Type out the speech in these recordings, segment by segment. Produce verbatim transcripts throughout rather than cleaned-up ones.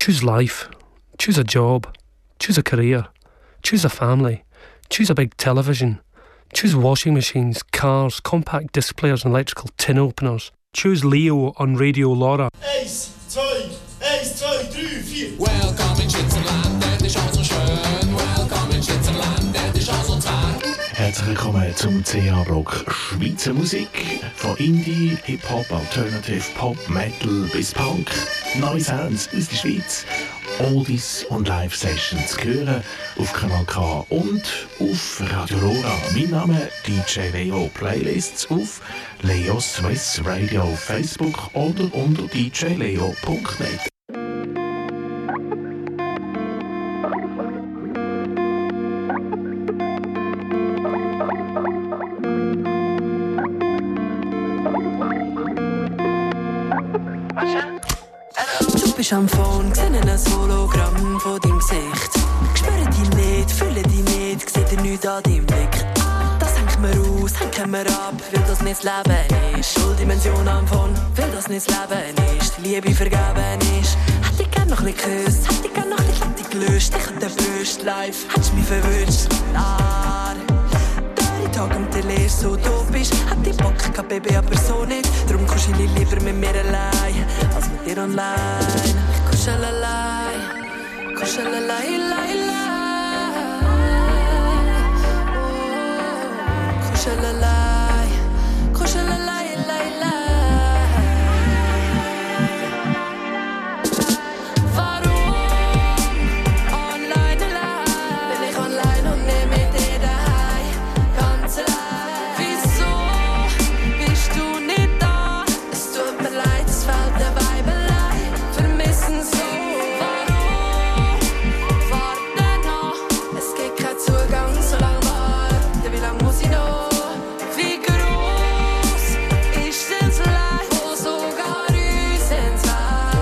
Choose life. Choose a job. Choose a career. Choose a family. Choose a big television. Choose washing machines, cars, compact disc players and electrical tin openers. Choose Leo on Radio Laura. Eins, zwei, eins, zwei, drei, vier. Welcome in Schwitzerland, das ist auch so schön. Welcome in Schwitzerland, das ist auch so zart. Herzlich willkommen zum C H-Block Schweizer Musik. Von Indie, Hip-Hop, Alternative, Pop, Metal bis Punk. Neue Sounds aus der Schweiz. Oldies und Live-Sessions hören auf Kanal K und auf Radio Laura. Mein Name D J Leo. Playlists auf Leo Swiss Radio auf Facebook oder unter d j leo punkt net. Du bist am Phone, sehe ein Hologramm von deinem Gesicht. Ich spüre dich nicht, fühle dich nicht, sehe dir nichts an deinem Blick. Das hängt mir aus, hängt mir ab, weil das nicht das Leben ist. Schuldimension am Phone, weil das nicht das Leben ist. Die Liebe vergeben ist. Hätte ich gern noch ein bisschen geküsst, hätte ich gern noch ein bisschen gelöst. Ich hätte Brust live, hättest du mich verwünscht. Klar. Tag und der Lehre so doof bist, hätte ich Bock gehabt, Baby, aber so nicht. Darum kuschel ich lieber mit mir allein, als mit dir online. Ich kuschel allein, kuschel allein, allein, allein. Kuschel allein, kuschel allein, allein, allein. Warum online, allein? Bin ich online und nehme mit dir daheim. Wieso bist du nicht da? Es tut mir leid, es fällt der Weibelei. Vermissen so. Warum? Warte noch. Es gibt keinen Zugang, so lange warten. Wie lange muss ich noch? Wie groß ist denn das Leid, wo sogar uns entzweit?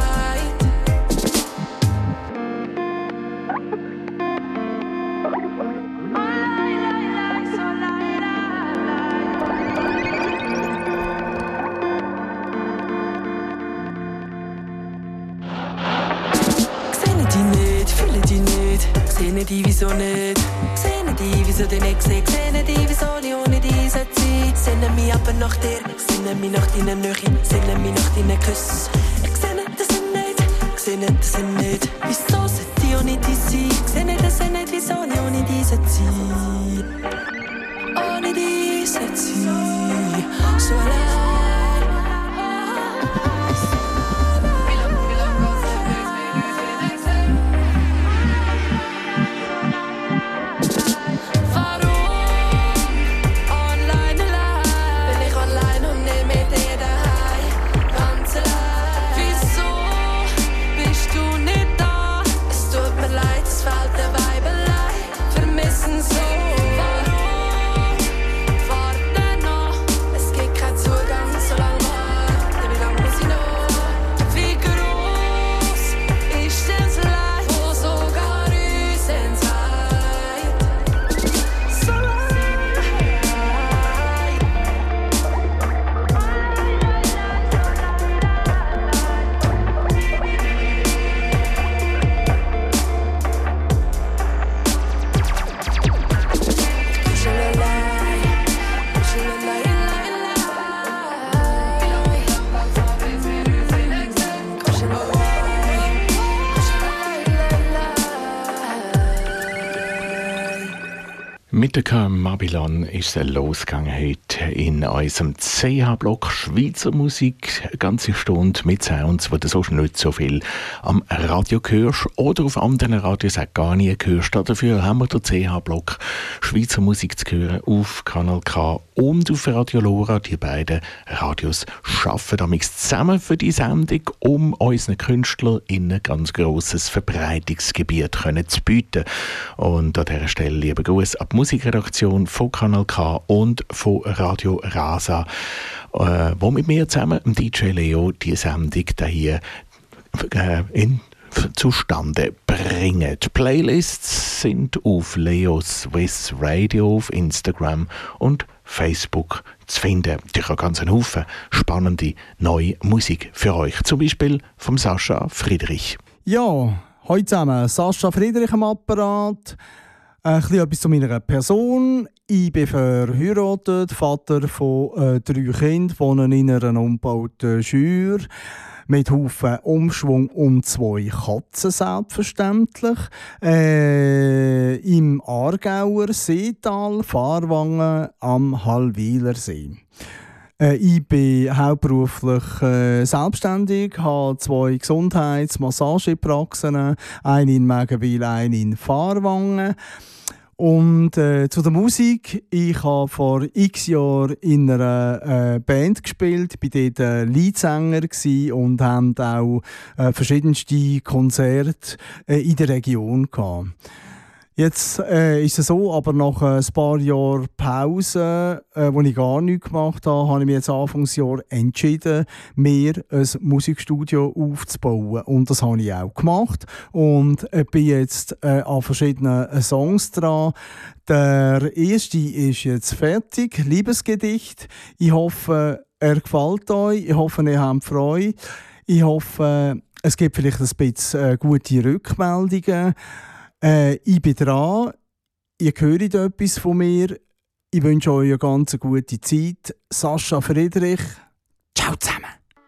Sehe die, wieso nicht? Sehe die, wieso du nicht siehst? Sehe die, wieso ich ohne dich sein? Sehne mich aber nach dir, sehne mich nach deiner Nähe, sehne mich nach deinen Küssen. Ich sehe nicht, dass ich nicht, ich sehe nicht, dass ich nicht. Wieso sollte ich ohne dich sein? Ich sehe nicht, dass ich nicht, wieso ich ohne dich sein? Ohne dich sein, so allein. Mit der Carmen Babylon ist es losgegangen heute in unserem C H-Block Schweizer Musik. Eine ganze Stunde mit Sounds, die du sonst nicht so viel am Radio hörst oder auf anderen Radios auch gar nie hörst. Dafür haben wir den C H-Block Schweizer Musik zu hören auf Kanal K und auf Radio Laura. Die beiden Radios arbeiten damit zusammen für die Sendung, um unseren KünstlerInnen ein ganz grosses Verbreitungsgebiet zu bieten. Und an dieser Stelle liebe Gruß ab Musikredaktion von Kanal K und von Radio Rasa, äh, wo mit mir zusammen, dem D J Leo, die Sendung hier äh, in zustande bringen. Die Playlists sind auf Leo Swiss Radio auf Instagram und Facebook zu finden. Ich habe ganz einen Haufen spannende neue Musik für euch. Zum Beispiel vom Sascha Friedrich. Ja, heute zusammen Sascha Friedrich am Apparat. Ein bisschen etwas zu meiner Person. Ich bin verheiratet, Vater von äh, drei Kindern, wohne in einer umgebauten Schür mit Haufen Umschwung und zwei Katzen selbstverständlich. Äh, Im Aargauer Seetal, Fahrwangen am Hallwiler See. Äh, ich bin hauptberuflich äh, selbstständig, habe zwei Gesundheits-Massagepraxen, eine in Mägenwil, eine in Fahrwangen. Und äh, zu der Musik. Ich habe vor x Jahren in einer äh, Band gespielt, bin dort äh, Leadsänger gsi und haben auch äh, verschiedenste Konzerte äh, in der Region gehabt. Jetzt äh, ist es so, aber nach ein paar Jahren Pause, äh, wo ich gar nichts gemacht habe, habe ich mich jetzt Anfangsjahr entschieden, mir ein Musikstudio aufzubauen. Und das habe ich auch gemacht und äh, bin jetzt äh, an verschiedenen äh, Songs dran. Der erste ist jetzt fertig, Liebesgedicht. Ich hoffe, er gefällt euch. Ich hoffe, ihr habt Freude. Ich hoffe, es gibt vielleicht ein bisschen äh, gute Rückmeldungen. Äh, ich bin dran, ihr hört etwas von mir. Ich wünsche euch eine ganz gute Zeit. Sascha Friedrich, ciao zusammen.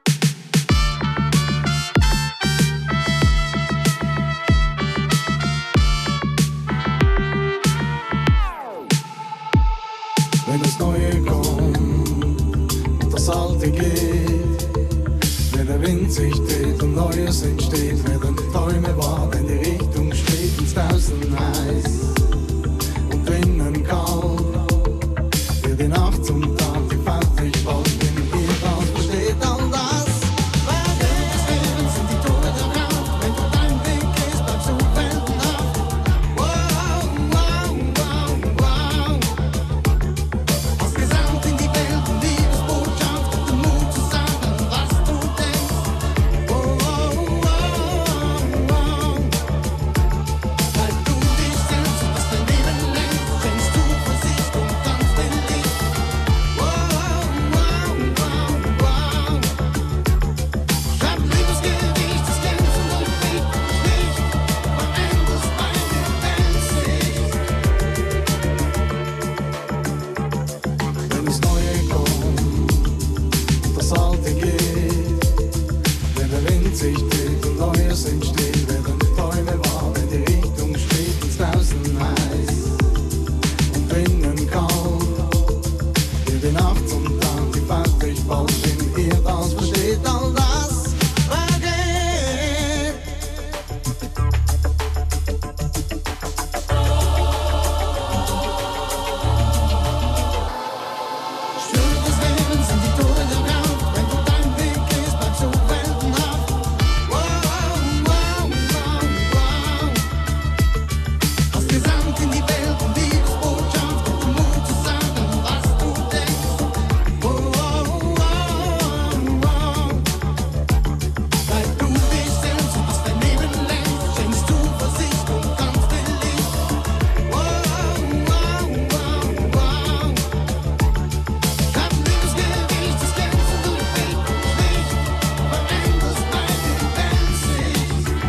Wenn das Neue kommt und das Alte geht, wenn der Wind sich dreht und Neues entsteht, werden Träume wahr, wenn die Richtung steht, ins Draußen heiß und drinnen kalt, wird die Nacht zum Tag, die Fahrt sich baut, wenn ihr raus versteht all das. Weil des Lebens sind die Tore der Kraft, wenn du dein Weg gehst, bleibst du weltenhaft. Wow, wow, wow, wow. Ausgesandt in die Welt und Liebesbotschaft, und den Mut zu sagen, was du denkst. Wow, wow, wow, wow. Weil du dich selbst und was dein Leben lenkt, schenkst du Vorsicht und ganz den Licht. Wow, wow, wow, wow. Schreib Liebesgedicht, das glänzend und friedlich, veränderst meine Weltsicht. Wenn das Neue kommt, das Alte geht, wenn der Wind sich dreht und Neues entsteht, werden Träume wahr, wenn die Richtung steht, ins Draußen heiß und drinnen kalt, wird die Nacht zum Tag, die Fahrt sich baut, wenn ihr das versteht, all das vergeht. Stürme des Lebens sind die Tore der Kraft, wenn du dein Weg gehst, bleibst du weltenhaft. Wow, wow, wow, wow. Ausgesandt in die Welt und Liebesbotschaft, und den Mut zu sagen, was du denkst. Wow, wow, wow, wow. Weil du dich selbst und was dein Leben lenkt, schenkst du Vorsicht und ganz den Licht. Wow, wow, wow, wow. Hab Liebesgedicht, das glänzend und friedlich, veränderst meine Weltsicht.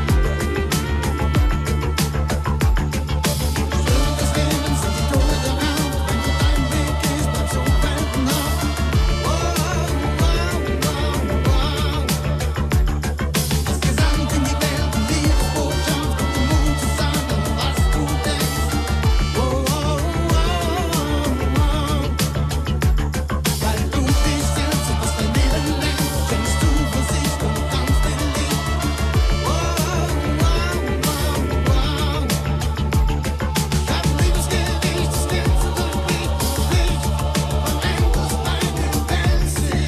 Stürme des Lebens sind die Tore der Kraft, wenn du dein Weg gehst, bleibst du weltenhaft. Wow, wow, wow, wow. Ausgesandt in die Welt und Liebesbotschaft, und den Mut zu sagen, was du denkst. Wow, wow, wow, wow. Weil du dich selbst und was dein Leben lenkt, schenkst du Vorsicht und ganz den Licht. Wow, wow, wow, wow. Hab Liebesgedicht, das glänzend und friedlich, veränderst meine Weltsicht.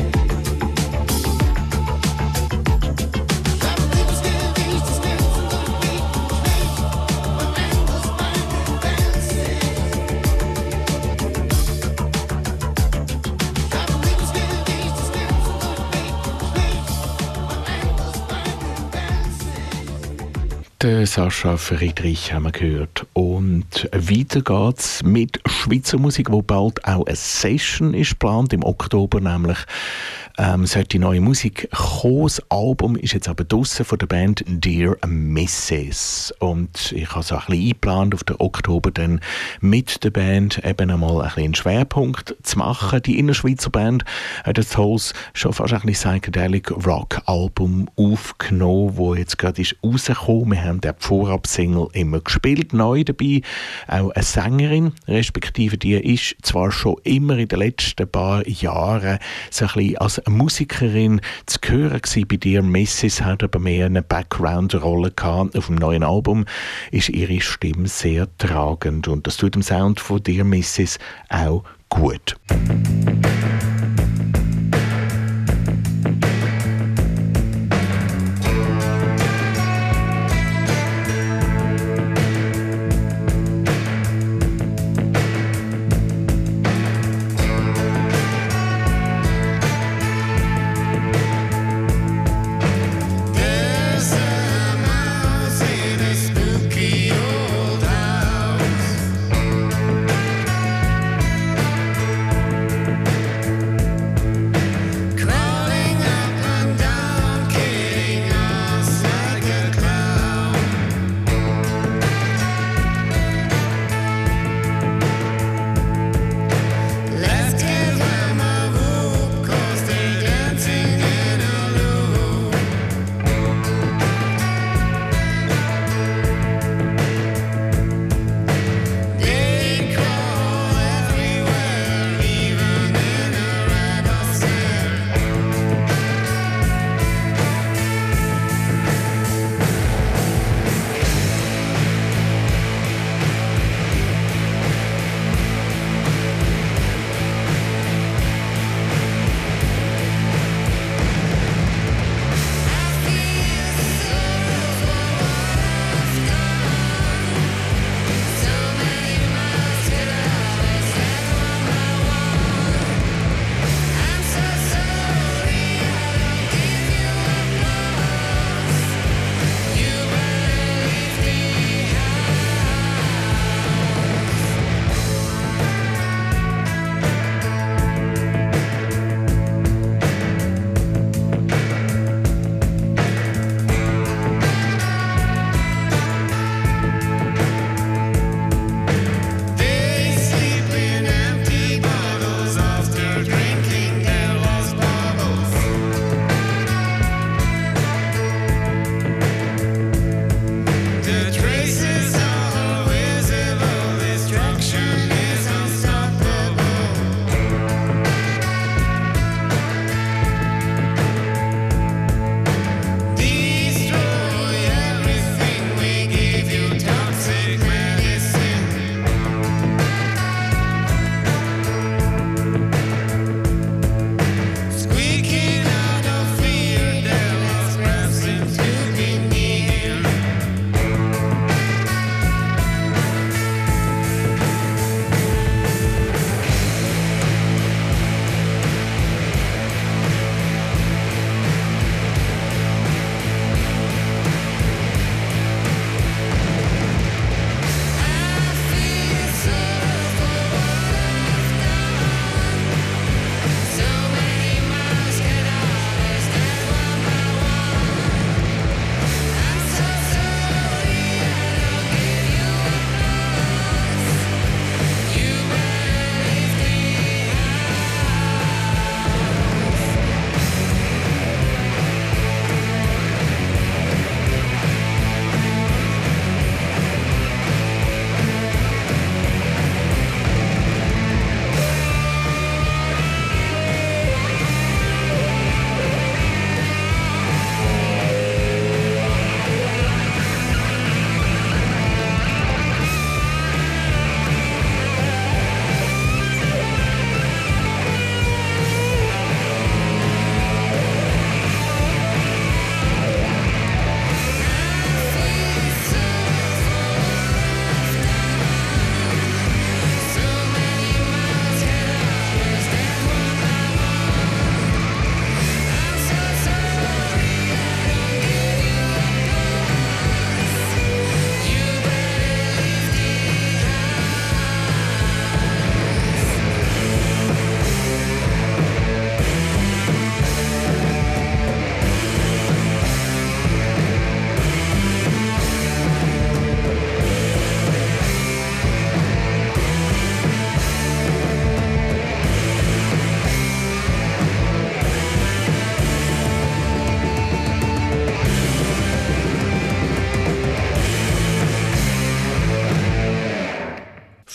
Hab Liebesgedicht, das glänzend und friedlich, veränderst meine Weltsicht. Hab Liebesgedicht, das glänzend und friedlich, veränderst meine Weltsicht. Der Sascha Friedrich haben wir gehört. Und weiter geht's mit Schweizer Musik, wo bald auch eine Session ist geplant, im Oktober nämlich ähm, sollte neue Musik kommen. Das Album ist jetzt aber draussen von der Band Dear Missus Und ich habe so ein bisschen eingeplant, auf den Oktober dann mit der Band eben einmal ein bisschen einen Schwerpunkt zu machen. Die Innerschweizer Band hat das tolles, schon fast ein bisschen Psychedelic Rock Album aufgenommen, wo jetzt gerade ist rausgekommen. Wir haben den Vorab-Single immer gespielt, neu dabei. Auch eine Sängerin, respektive die ist zwar schon immer in den letzten paar Jahren so ein bisschen als Musikerin zu hören gewesen. Bei Dear Missus hat aber mehr eine Background-Rolle gehabt. Auf dem neuen Album ist ihre Stimme sehr tragend und das tut dem Sound von Dear Missus auch gut. Spooky old house.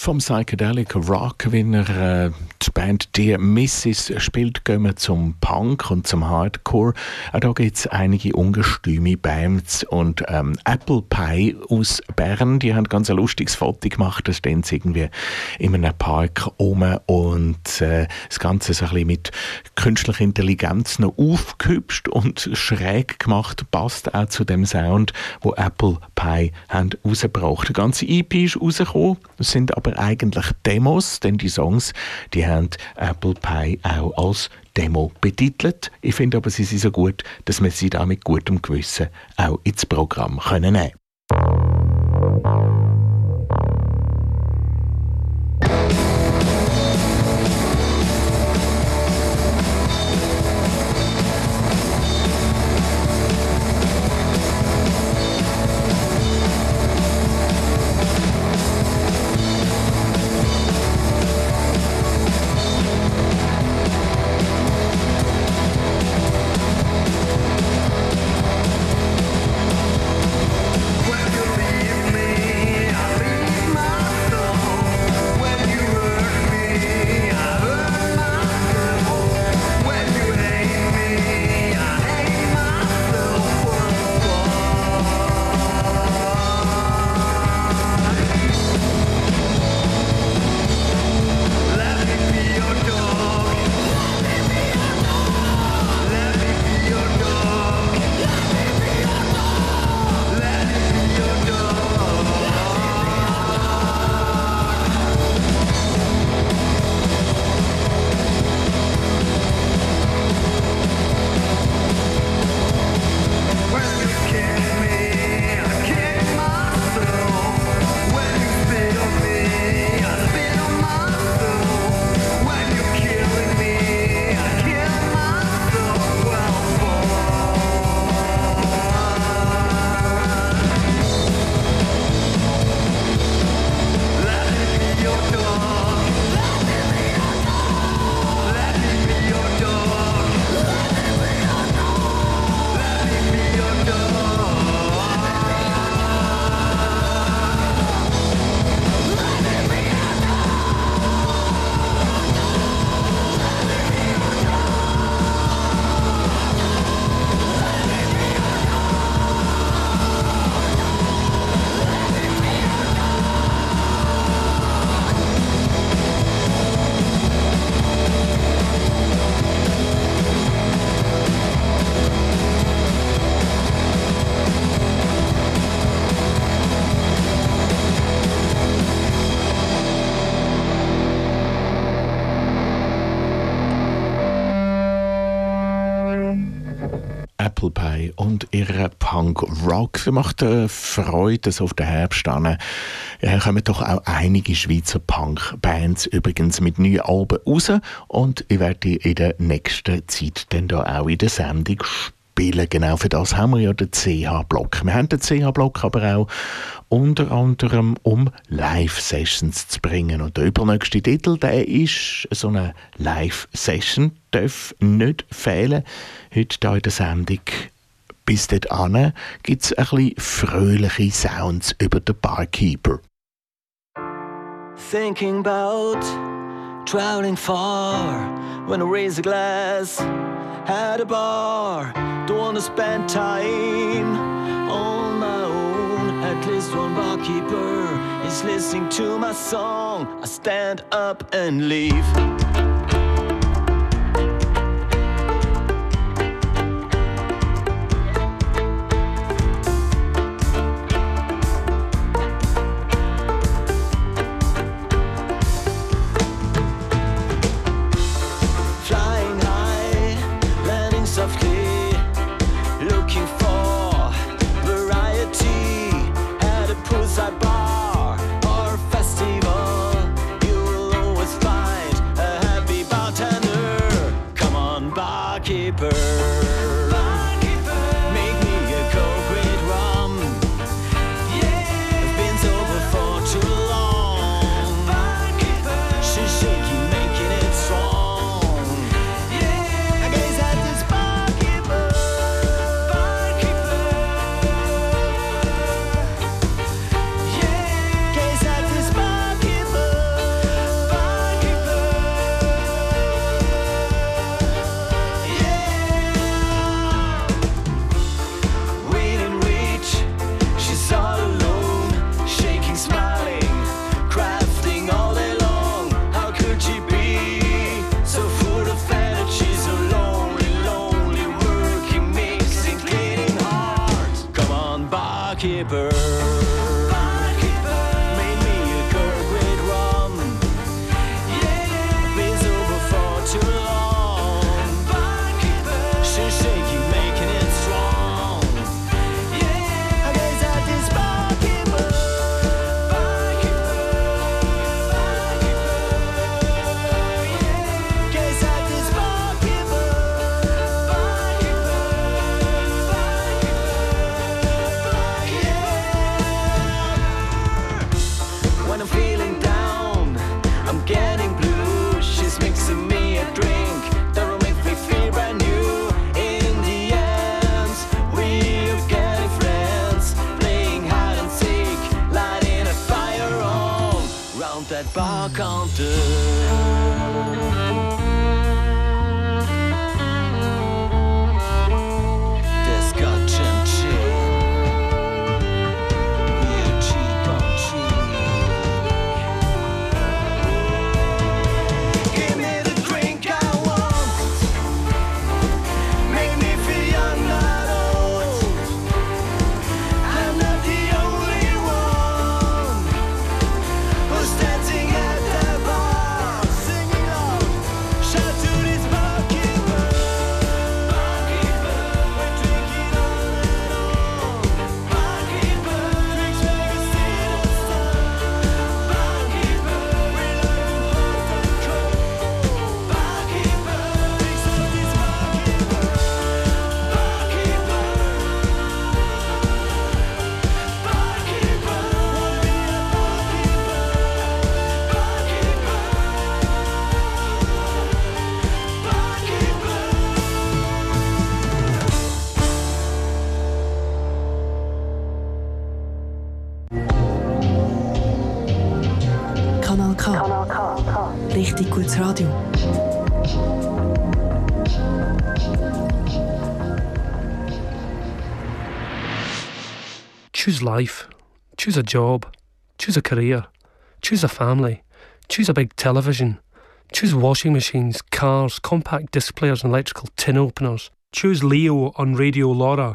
vom Psychedelic Rock, wenn er äh, die Band The Misses spielt, gehen wir zum Punk und zum Hardcore. Auch da gibt es einige ungestüme Bands und ähm, Apple Pie aus Bern, die haben ganz ein lustiges Foto gemacht, da stehen sie irgendwie in einem Park rum und äh, das Ganze so ein bisschen mit künstlicher Intelligenz noch aufgehübscht und schräg gemacht, passt auch zu dem Sound, wo Apple Pie haben rausgebracht. Die ganze E P ist rausgekommen, das sind aber eigentlich Demos, denn die Songs, die haben Apple Pie auch als Demo betitelt. Ich finde aber, sie sind so gut, dass wir sie da mit gutem Gewissen auch ins Programm können nehmen. Apple Pie und ihre Punk-Rock. Sie macht äh, Freude, dass auf den Herbst dann äh, kommen doch auch einige Schweizer Punk-Bands übrigens mit neuen Alben raus und ich werde in der nächsten Zeit dann da auch in der Sendung spielen. Genau für das haben wir ja den C H-Block. Wir haben den C H-Block aber auch unter anderem, um Live-Sessions zu bringen. Und der übernächste Titel, der ist so eine Live-Session, darf nicht fehlen. Heute hier in der Sendung. Bis dahin gibt es ein bisschen fröhliche Sounds über den Barkeeper. Thinking about traveling far when I raise a glass at a bar. Don't want to spend time on my own. At least one barkeeper is listening to my song. I stand up and leave. Bar or festival, you will always find a happy barkeeper. Made me a Kirk with rum. Been sober for too long. She's shaky, making it strong. I guess that is barkeeper. Guess that is barkeeper. When I'm feeling down, I'm getting blue. She's mixing me a drink that'll make me feel brand new. In the end, we're getting friends, playing hide and seek, lighting a fire on round that bar counter. There's scotch and gin. We're cheek on cheek. Give me the drink I want. Make me feel young, not old. I'm not the only one who's dancing at the bar, singing loud. Shout to this barkeeper. Barkeeper, we're drinking on and on. Barkeeper, drinks make us feel the sun. Barkeeper, we like them hot and cold. Barkeeper, drinks on this barkeeper. Barkeeper, barkeeper, wanna be a barkeeper. Barkeeper, Kanal K. Richtig gutes Radio. Choose life. Choose a job. Choose a career. Choose a family. Choose a big television. Choose washing machines, cars, compact disc players and electrical tin openers. Choose Leo on Radio Laura.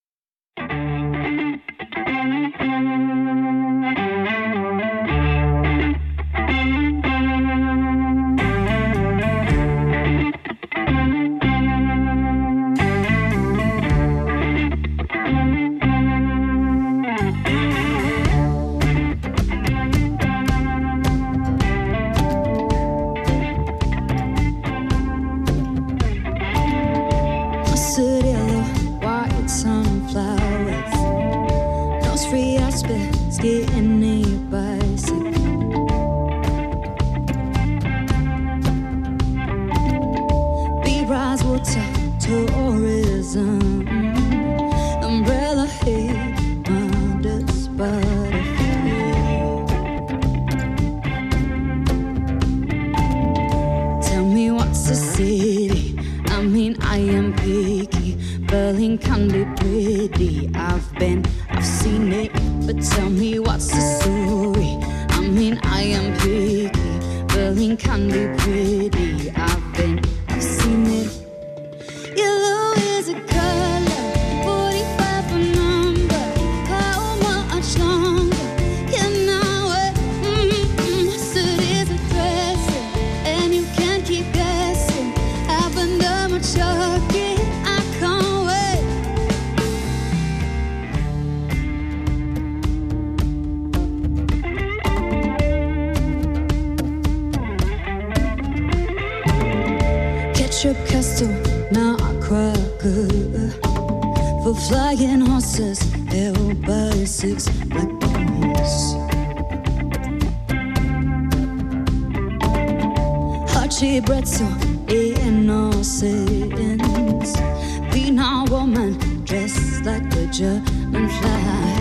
Mozzarella, white sunflowers. Those free aspects getting in your bicycle. Beat rise water, tourism. Umbrella head, modest butterfly. Tell me what's the city? I mean, I am picky. Berlin can be pretty. I've been, I've seen it. But tell me what's the story? I mean, I am picky. Berlin can be pretty. I've been, I've seen it. Yellow is a color, forty-five a number. How much longer can I wait? Mm-mm. Suit is a dressing, and you can't keep guessing. I've under my chucky, I can't wait. Ketchup castle, not a cracker. For flying horses, held by six black bones. Hachi pretzel, innocence. Wiener woman dressed like the German flag.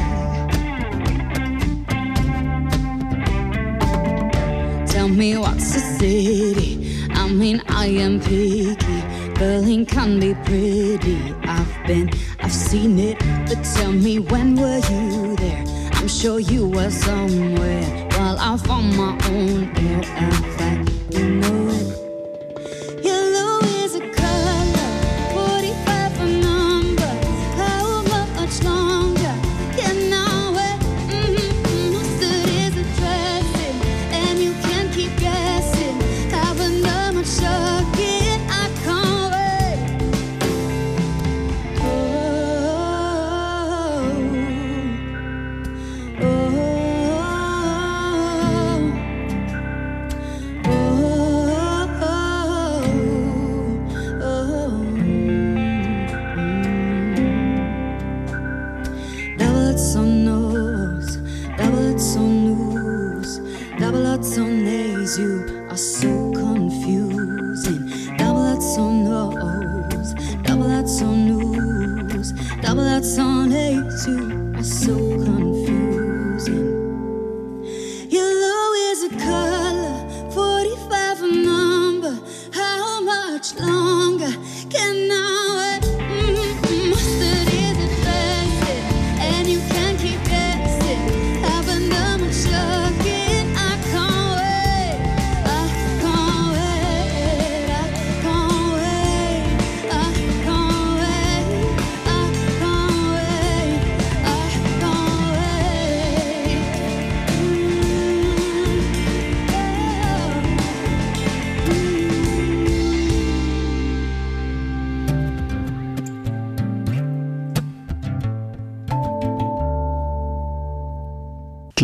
Tell me what's the city? I mean, I am picky. Berlin can be pretty. I've been, I've seen it. But tell me, when were you there? I'm sure you were somewhere while I found my own air. In fact, you know it. Yellow is a color, forty-five a number. How much longer can I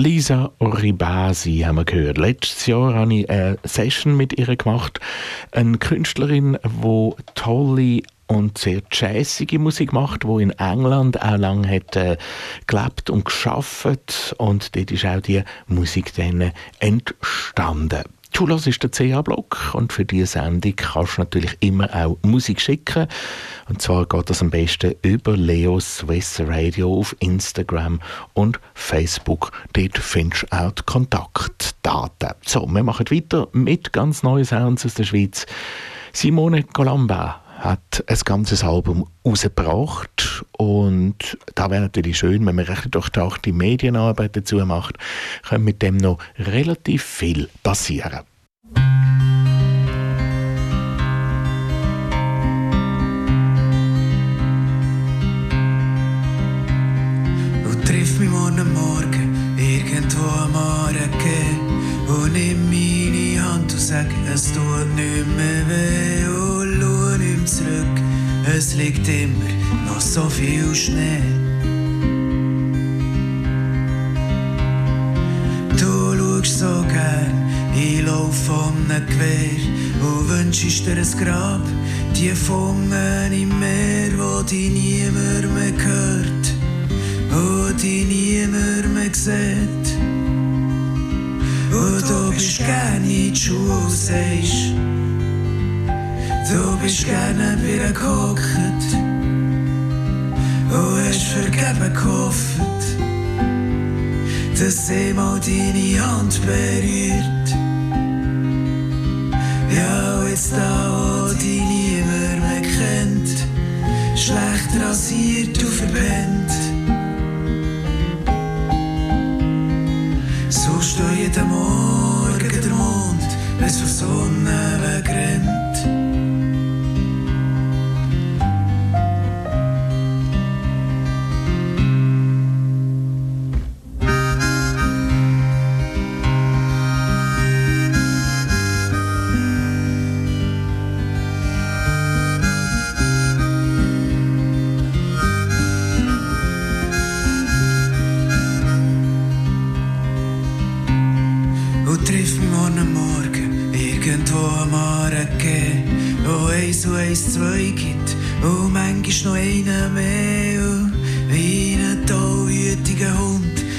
Lisa Oribasi haben wir gehört. Letztes Jahr habe ich eine Session mit ihr gemacht. Eine Künstlerin, die tolle und sehr jazzige Musik macht, die in England auch lange hat, äh, gelebt und geschafft. Und dort ist auch die Musik dann entstanden. Du hörst den C H-Block und für diese Sendung kannst du natürlich immer auch Musik schicken. Und zwar geht das am besten über Leos Swiss Radio auf Instagram und Facebook. Dort findest du auch die Kontaktdaten. So, wir machen weiter mit ganz neuen Sounds aus der Schweiz. Simone Colomba hat ein ganzes Album rausgebracht und da wäre natürlich schön, wenn man recht durch die Medienarbeit dazu macht, kann mit dem noch relativ viel passieren. Und triff mich morgen Morgen irgendwo am Morgen und nimm meine Hand und sag, es tut nicht mehr weh und schau nicht mehr zurück, es liegt immer noch so viel Schnee. Du schaust so gern in Lauf von einem Gewehr und wünschst dir ein Grab, die Fungen im Meer, wo dich niemand mehr hört, wo dich niemand mehr sieht. Und du bist gern in die Schule, sagst, du bist gerne bei ihr gehockt und hast vergeben gehofft, dass sie mal deine Hand berührt. Ja, und jetzt da, wo dich niemand mehr kennt, schlecht rasiert und verpennt, suchst du jeden Morgen den Mond, wenn's von Sonne wegrennt. So eins, zwei gibt und manchmal noch einen mehr und wie ein Tod.